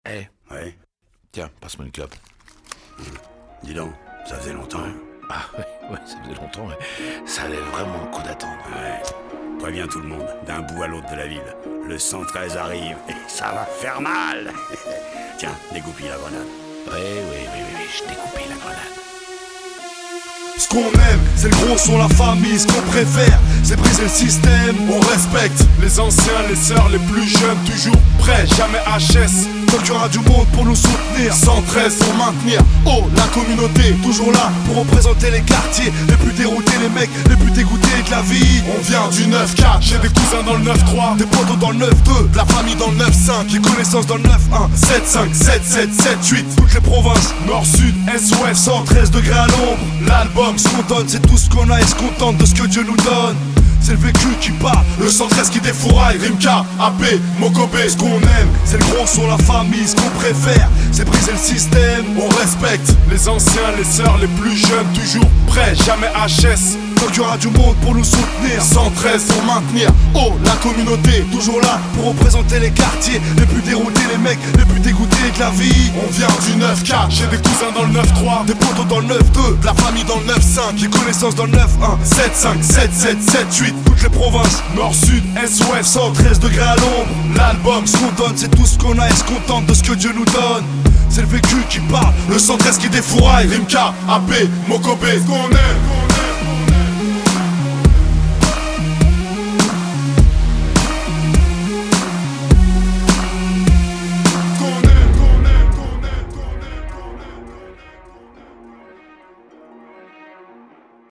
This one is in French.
Eh, Ouais. tiens, passe-moi une clope. Dis donc, ça faisait longtemps. Ah ouais, ça faisait longtemps, mais ça allait vraiment le coup d'attendre. Ouais. Préviens tout le monde, d'un bout à l'autre de la ville. Le 113 arrive et ça va faire mal. Tiens, dégoupille la grenade. Oui, je découpais la grenade. Ce qu'on aime, c'est le gros son, la famille. Ce qu'on préfère, c'est briser le système. On respecte les anciens, les sœurs, les plus jeunes, toujours prêts, jamais HS. tant qu'il y aura du monde pour nous soutenir. 113 pour maintenir, oh, la communauté. Toujours là pour représenter les quartiers les plus déroutés, les mecs les plus dégoûtés de la vie. On vient du 9-4, J'ai des cousins dans le 9-3, des potos dans le 9-2, de la famille dans le 9-5, les connaissances dans le 9-1, 7-5, 7-7, 7-8. Toutes les provinces, nord, sud, est, ouest. 113 degrés à l'ombre. L'album, ce qu'on donne, c'est tout ce qu'on a et se contente de ce que Dieu nous donne. C'est le vécu qui parle, le 113 qui défouraille. Rimka, AP, Mokobé. Ce qu'on aime, c'est le gros son, la famille. Ce qu'on préfère, c'est briser le système. On respecte Les anciens, les sœurs, les plus jeunes, toujours prêts, jamais HS. tant qu'il y aura du monde pour nous soutenir. 113 pour maintenir, oh, la communauté. Toujours là pour représenter les quartiers les plus déroutés, les mecs les plus dégoûtés de la vie. On vient du 9-4, J'ai des cousins dans le 9-3, des potos dans le 9-2, de la famille dans le 9-5, les connaissances dans le 9-1, 7-5, 7-7, 7-8. Toutes les provinces, nord, sud, est, ouest. 113 degrés à l'ombre. L'album, ce qu'on donne, c'est tout ce qu'on a et se contente de ce que Dieu nous donne. C'est le vécu qui parle, le 113 qui défouraille. Rimka, AP, Mokobé. Ce qu'on aime.